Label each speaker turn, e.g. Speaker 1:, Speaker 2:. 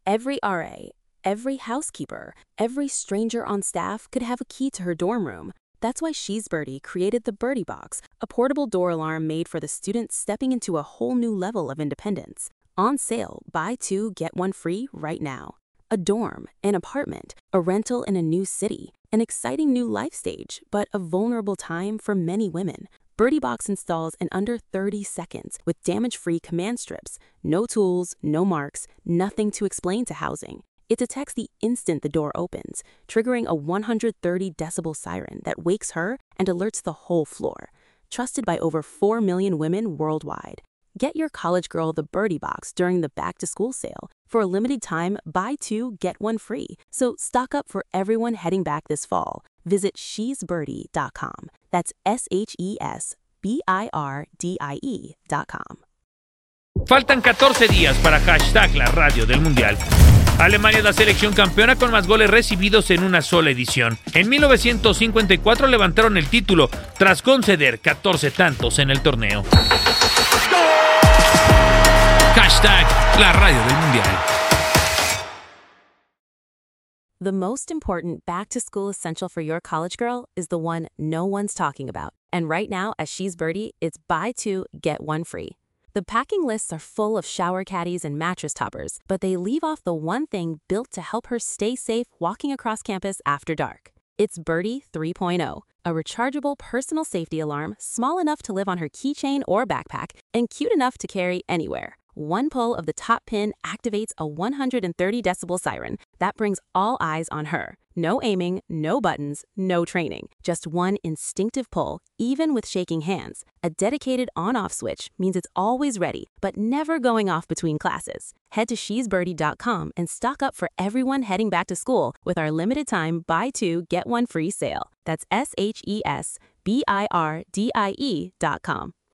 Speaker 1: Every RA, every housekeeper, every stranger on staff could have a key to her dorm room. That's why She's Birdie created the Birdie Box, a portable door alarm made for the students stepping into a whole new level of independence. On sale, buy two, get one free right now. A dorm, an apartment, a rental in a new city, an exciting new life stage, but a vulnerable time for many women. Birdie Box installs in under 30 seconds with damage-free command strips. No tools, no marks, nothing to explain to housing. It detects the instant the door opens, triggering a 130 decibel siren that wakes her and alerts the whole floor. Trusted by over 4 million women worldwide. Get your college girl the Birdie Box during the back-to-school sale. For a limited time, buy two, get one free. So stock up for everyone heading back this fall. Visit shesbirdie.com. That's SHESBIRDIE.com.
Speaker 2: Faltan 14 días para hashtag la radio del Mundial. Alemania es la selección campeona con más goles recibidos en una sola edición. En 1954 levantaron el título tras conceder 14 tantos en el torneo. Hashtag la radio del Mundial.
Speaker 1: The most important back-to-school essential for your college girl is the one no one's talking about. And right now at She's Birdie, it's buy two, get one free. The packing lists are full of shower caddies and mattress toppers, but they leave off the one thing built to help her stay safe walking across campus after dark. It's Birdie 3.0, a rechargeable personal safety alarm small enough to live on her keychain or backpack and cute enough to carry anywhere. One pull of the top pin activates a 130 decibel siren that brings all eyes on her. No aiming, no buttons, no training. Just one instinctive pull, even with shaking hands. A dedicated on-off switch means it's always ready, but never going off between classes. Head to shesbirdie.com and stock up for everyone heading back to school with our limited time buy two, get one free sale. That's SHESBIRDIE.com.